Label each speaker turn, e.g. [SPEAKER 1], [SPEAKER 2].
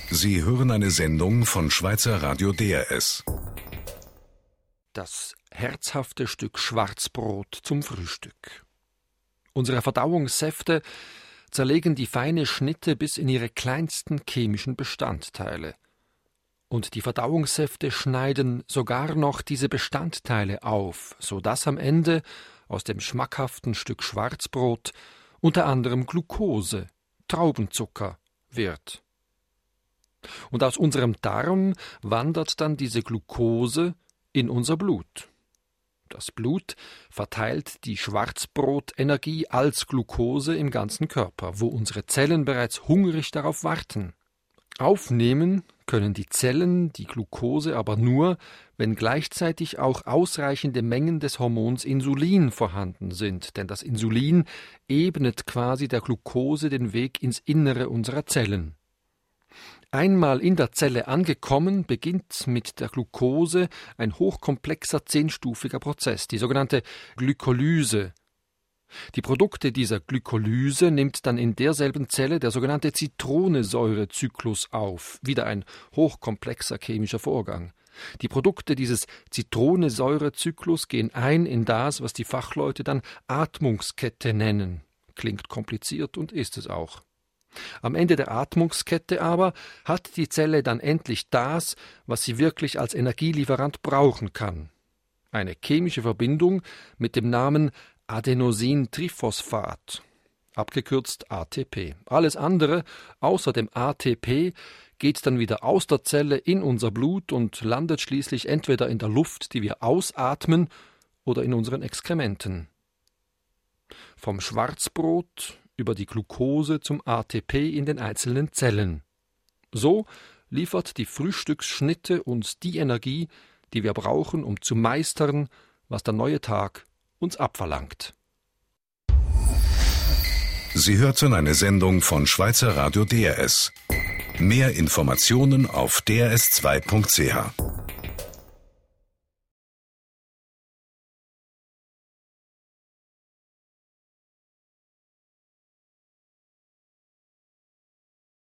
[SPEAKER 1] Sie hören eine Sendung von Schweizer Radio DRS.
[SPEAKER 2] Das herzhafte Stück Schwarzbrot zum Frühstück. Unsere Verdauungssäfte zerlegen die feine Schnitte bis in ihre kleinsten chemischen Bestandteile. Und die Verdauungssäfte schneiden sogar noch diese Bestandteile auf, so dass am Ende aus dem schmackhaften Stück Schwarzbrot unter anderem Glucose, Traubenzucker, wird. Und aus unserem Darm wandert dann diese Glucose in unser Blut. Das Blut verteilt die Schwarzbrotenergie als Glucose im ganzen Körper, wo unsere Zellen bereits hungrig darauf warten. Aufnehmen können die Zellen die Glucose aber nur, wenn gleichzeitig auch ausreichende Mengen des Hormons Insulin vorhanden sind, denn das Insulin ebnet quasi der Glucose den Weg ins Innere unserer Zellen. Einmal in der Zelle angekommen, beginnt mit der Glucose ein hochkomplexer 10-stufiger Prozess, die sogenannte Glykolyse. Die Produkte dieser Glykolyse nimmt dann in derselben Zelle der sogenannte Zitronensäurezyklus auf, wieder ein hochkomplexer chemischer Vorgang. Die Produkte dieses Zitronensäurezyklus gehen ein in das, was die Fachleute dann Atmungskette nennen. Klingt kompliziert und ist es auch. Am Ende der Atmungskette aber hat die Zelle dann endlich das, was sie wirklich als Energielieferant brauchen kann. Eine chemische Verbindung mit dem Namen Adenosintriphosphat, abgekürzt ATP. Alles andere außer dem ATP geht dann wieder aus der Zelle in unser Blut und landet schließlich entweder in der Luft, die wir ausatmen, oder in unseren Exkrementen. Vom Schwarzbrot über die Glucose zum ATP in den einzelnen Zellen. So liefert die Frühstücksschnitte uns die Energie, die wir brauchen, um zu meistern, was der neue Tag uns abverlangt.
[SPEAKER 1] Sie hörten eine Sendung von Schweizer Radio DRS. Mehr Informationen auf drs2.ch.